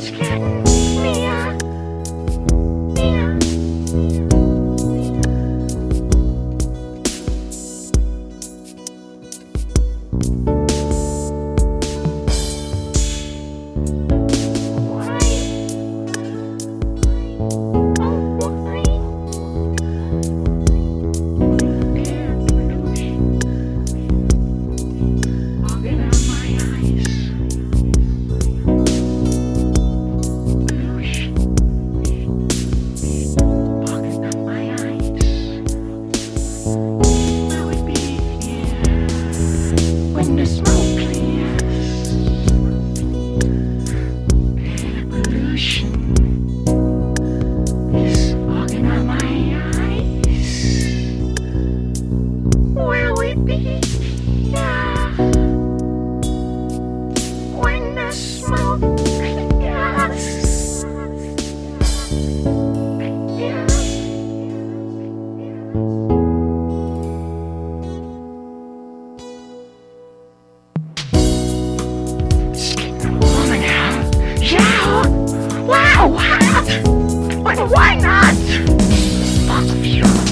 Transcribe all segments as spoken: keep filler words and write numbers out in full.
Why not? Fossil fuels.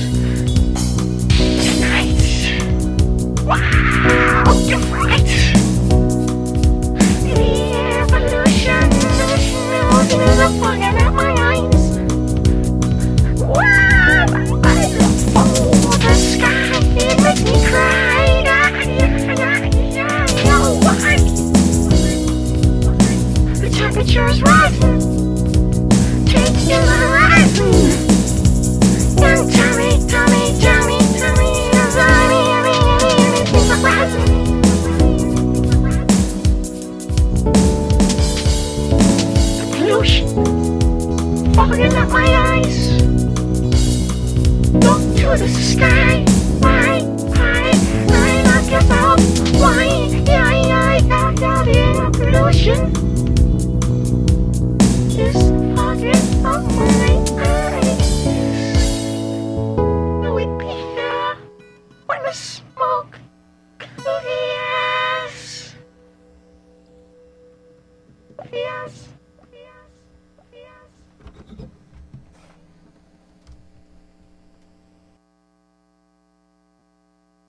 Tonight. Wow, you're right. The evolution is a fucking at my eyes. Wow, oh, the sky, it makes me cry. No, why? The temperature is rising. Take your horizon. Young Tommy, Tommy, Tommy, Tommy, Tommy, everything's rising. The pollution fogging up my eyes. Look to the sky. Why, why, why not get out? Why, yeah, yeah, yeah, yeah, the pollution.